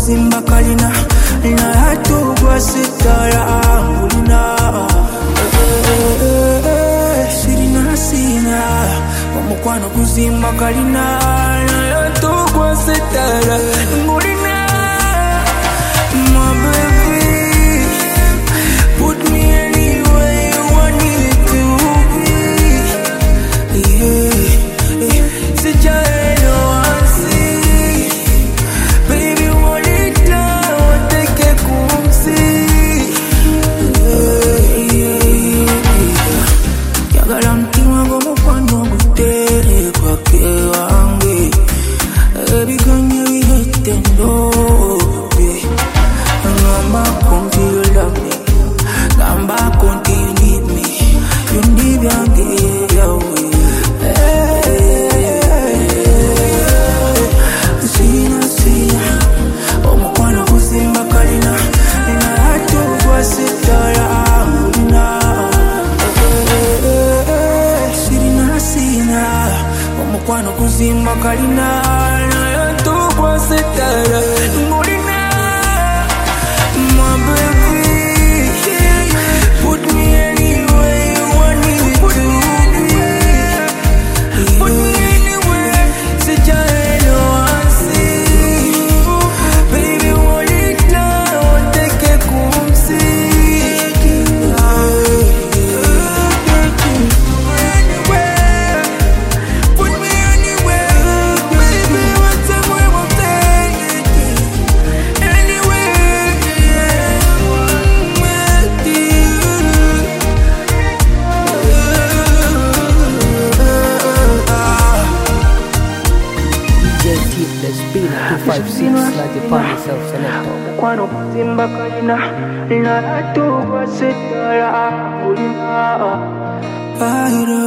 kuzimba kalina na hatu kwa sitara mulina sirina sina wamukwano kuzimba kalina na hatu kwa sitara mulina. My baby, put me anywhere you want me to be. Yeah, sijalo ansi, baby hold it down, take a kumsi. Yagala mtima gomo kwano gutere kwa kewange. Baby kanye wihete no. Gamba konti you love me, gamba konti you need me, you need yangi yawe. Sina sina, omukwano kuzimba kalina, na hatu kwa sitara mulina. Sina sina, omukwano kuzimba kalina, na hatu kwa sitara mulina. My baby, put me anywhere you want me to be. Put me anywhere, sijalo ansi. Baby, hold it down, take a kumsi. Anywhere, put me anywhere. Baby, what's up, where I'm taking anywhere. The spinner 256 like the pan itself selector. Kwano kuzimba kalina na hatu kwa sitara mulina.